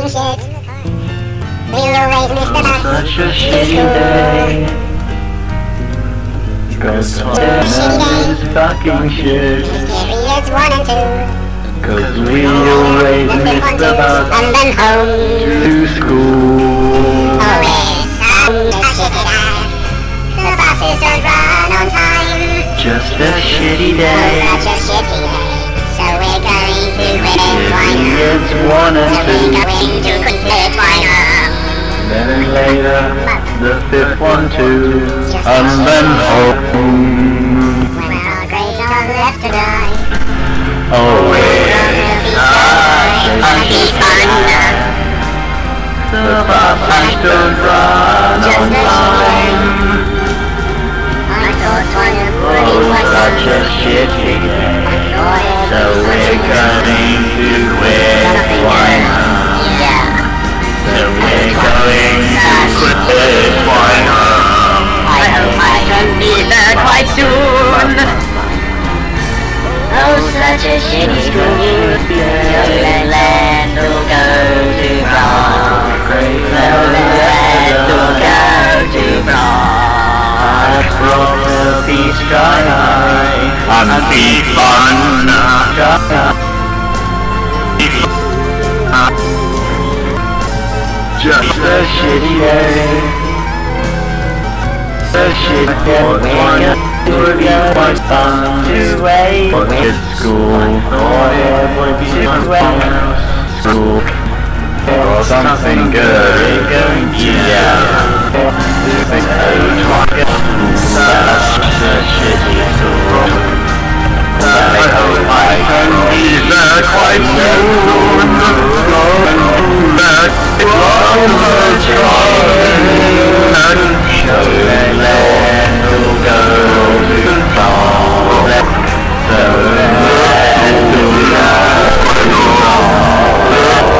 talking shit. We always miss the bus. Such a shitty day. Cause Thomas is fucking shit. Periods 1 and 2. Cause we always miss the bus And then home. to school. Always a shitty day. The buses don't run on time. Just a shitty day. Such a shitty day. So we're going to quit Twynham. Periods 1 and So 2. we're going to quit Twynham. Then later, the fifth one too. And then home. When our grades are left to die. Oh, the buses don't run on time. I thought Twynham Oh, was such a shitty day. So we're going to quit Twynham. So we're going to quit Twynham. I hope I can be there quite soon. Oh, such a shitty school. Land will go to Prague. Land will go to Prague. From the beach sky high and be fun. Just a shitty day. A shitty day. We're going to be quite fun to wait. But it's school. Oh yeah, we'll be school. Or something good. We're going to Such a shitty school. I hope I can be there quite soon. Back from the throne. Show them land will go to Prague. So land will go to Prague.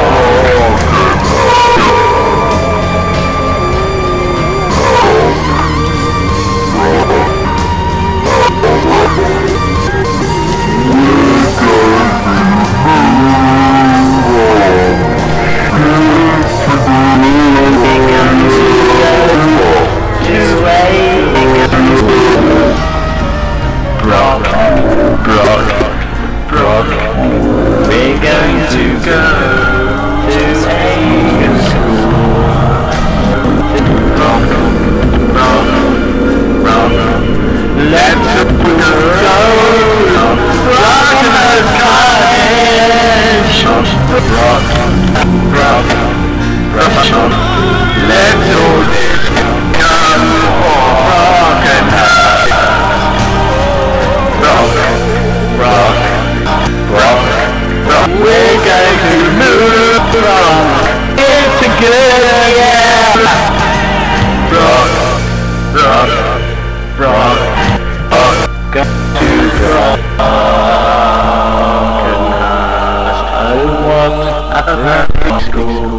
We're going to go to Hagen School. Let's go. Rockin'ers Cottage. Let's all this come for We're going to move on. It's a good go to I want a perfect school.